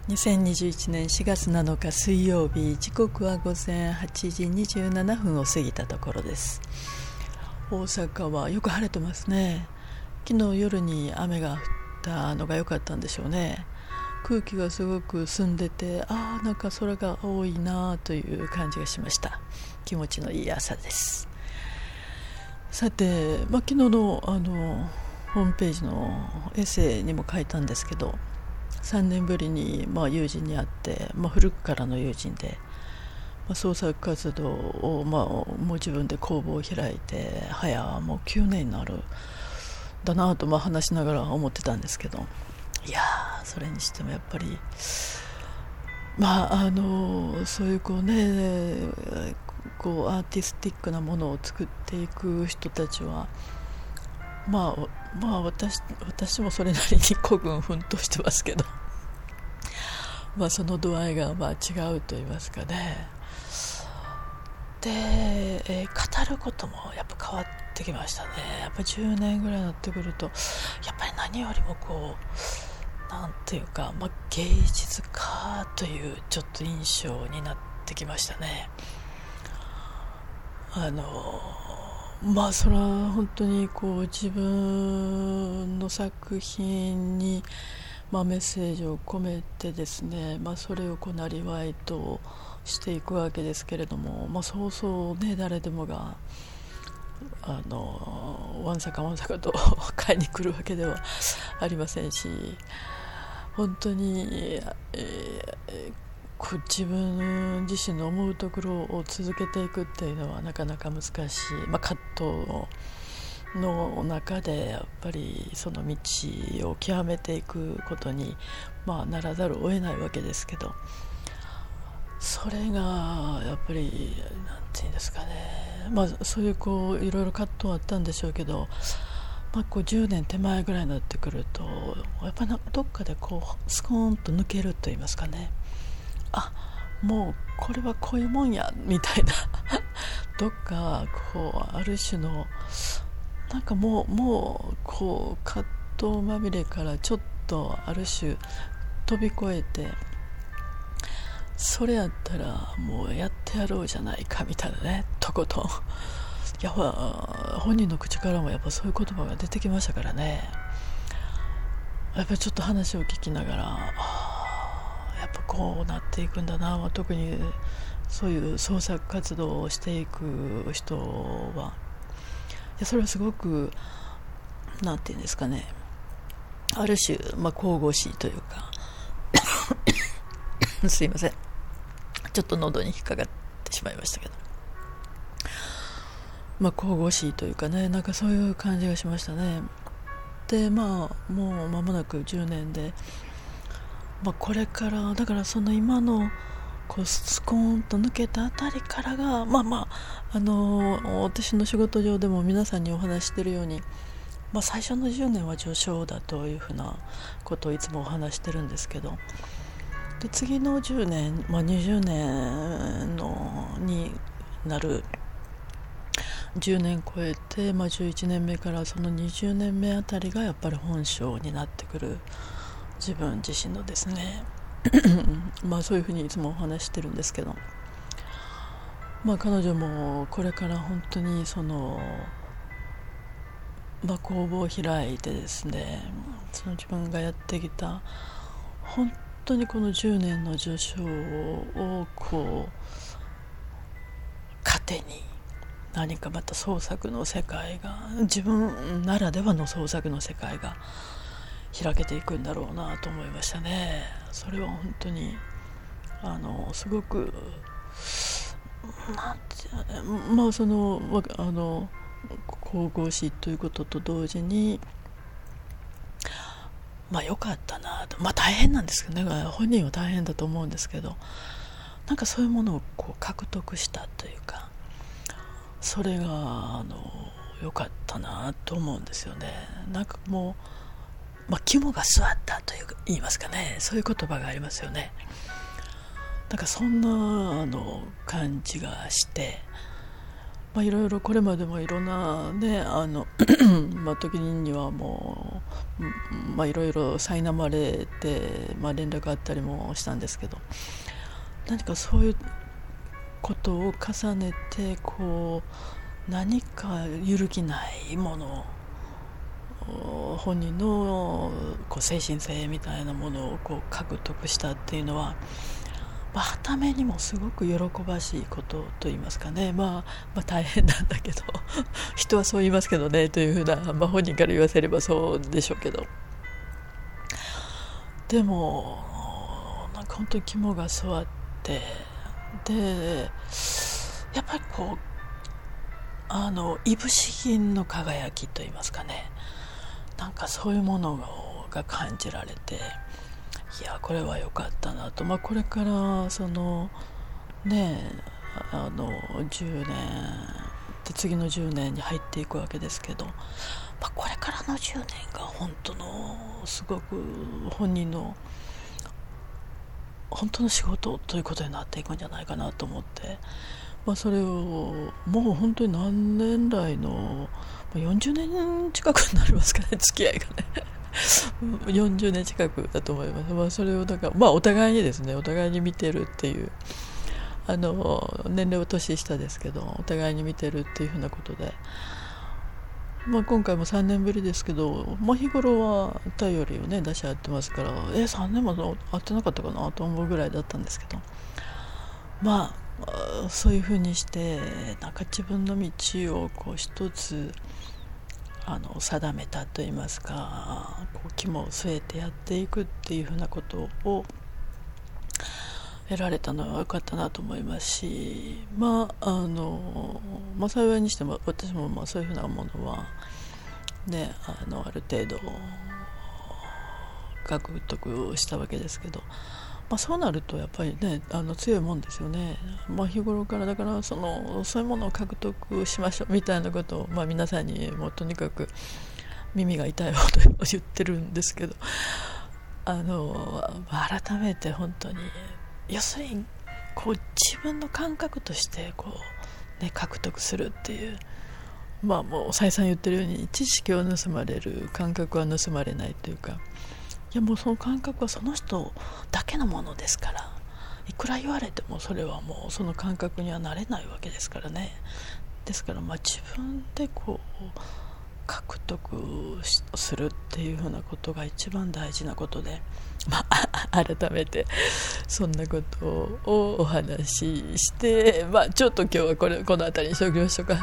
2021年4月7日水曜日、時刻は午前8時27分を過ぎたところです。大阪はよく晴れてますね。昨日夜に雨が降ったのが良かったんでしょうね。空気がすごく澄んでて、なんか空が多いなという感じがしました。気持ちのいい朝です。さて、昨日のホームページのエッセイにも書いたんですけど、3年ぶりに友人に会って、古くからの友人で、創作活動を、もう自分で工房を開いてもう9年になるだなと話しながら思ってたんですけど、いやそれにしてもやっぱりそういうアーティスティックなものを作っていく人たちは私もそれなりに孤軍奮闘してますけどその度合いが違うと言いますかね。で、語ることもやっぱ変わってきましたね。やっぱ10年ぐらいになってくると、やっぱり何よりもなんていうか、芸術家というちょっと印象になってきましたね。それは本当に自分の作品に、メッセージを込めてですね、それをなりわいとしていくわけですけれども、そうそうね、誰でもがわんさかと買いに来るわけではありませんし、本当に、自分自身の思うところを続けていくっていうのはなかなか難しい、葛藤の中でやっぱりその道を極めていくことに、ならざるを得ないわけですけど、それがやっぱりなんていうんですかね、そういういろいろ葛藤はあったんでしょうけど、10年手前ぐらいになってくると、やっぱりどっかでスコーンと抜けると言いますかね、もうこれはこういうもんやみたいなどっかある種のもう葛藤まみれからちょっとある種飛び越えて、それやったらもうやってやろうじゃないかみたいなね、とことん本人の口からもやっぱそういう言葉が出てきましたからね。やっぱりちょっと話を聞きながら、やっぱこうなっていくんだな、特にそういう創作活動をしていく人は、それはすごくなんていうんですかね、ある種、神々しいというかすいません、ちょっと喉に引っかかってしまいましたけど、神々しいというかね、そういう感じがしましたね。でもう間もなく10年で、これからだからその今のスコーンと抜けたあたりからが私の仕事上でも皆さんにお話しているように、最初の10年は序章だというふうなことをいつもお話してるんですけど、で次の10年、20年になる10年超えて、11年目からその20年目あたりがやっぱり本性になってくる、自分自身のですねそういうふうにいつもお話してるんですけど、彼女もこれから本当に工房を開いてですね、その自分がやってきた本当にこの10年の序章を糧に何かまた創作の世界が、自分ならではの創作の世界が開けていくんだろうなと思いましたね。それは本当にすごく神々しいということと同時に良かったなと、大変なんですけどね、本人は大変だと思うんですけど、そういうものを獲得したというか、それが良かったなと思うんですよね。もう肝が据わったというか言いますかね、そういう言葉がありますよね。そんな感じがして、 いろいろこれまでもいろんなね時にはもう、いろいろ苛まれて、連絡あったりもしたんですけど、何かそういうことを重ねて何か揺るぎないもの、本人の精神性みたいなものを獲得したっていうのは、はためにもすごく喜ばしいことと言いますかね、大変なんだけど人はそう言いますけどねというふうな、本人から言わせればそうでしょうけど、でもなんか本当に肝が据わって、でやっぱりいぶし銀の輝きと言いますかね、なんかそういうものが感じられて、いやこれは良かったなと、これから10年で次の10年に入っていくわけですけど、これからの10年が本当のすごく本人の本当の仕事ということになっていくんじゃないかなと思って、それをもう本当に何年来の40年近くになりますかね、付き合いがね40年近くだと思います。それをお互いにですね、お互いに見てるっていう、年齢は年下ですけどお互いに見てるっていうふうなことで、今回も3年ぶりですけど、日頃は頼りをね出し合ってますから、3年も会ってなかったかなと思うぐらいだったんですけど、そういうふうにしてなんか自分の道を一つ定めたといいますか、肝を据えてやっていくっていうふうなことを得られたのは良かったなと思いますし、幸いにしても私もそういうふうなものはね、ある程度獲得したわけですけど、そうなるとやっぱりね強いもんですよね。日頃からだからそういうものを獲得しましょうみたいなことを、皆さんにもうとにかく耳が痛いほど言ってるんですけど、改めて本当に要するに自分の感覚として獲得するっていう、もう再三言ってるように知識は盗まれる、感覚は盗まれないというか、いやもうその感覚はその人だけのものですから、いくら言われてもそれはもうその感覚にはなれないわけですからね。ですから自分で獲得するっていうふうなことが一番大事なことで、改めてそんなことをお話しして、ちょっと今日はこの辺りにしておきましょうか。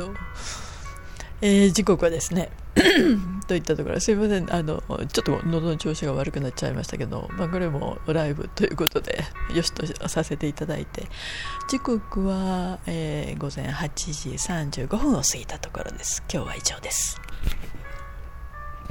時刻はですねといったところ、すいません、ちょっと喉の調子が悪くなっちゃいましたけど、これもライブということでよしとさせていただいて、時刻は、午前8時35分を過ぎたところです。今日は以上です。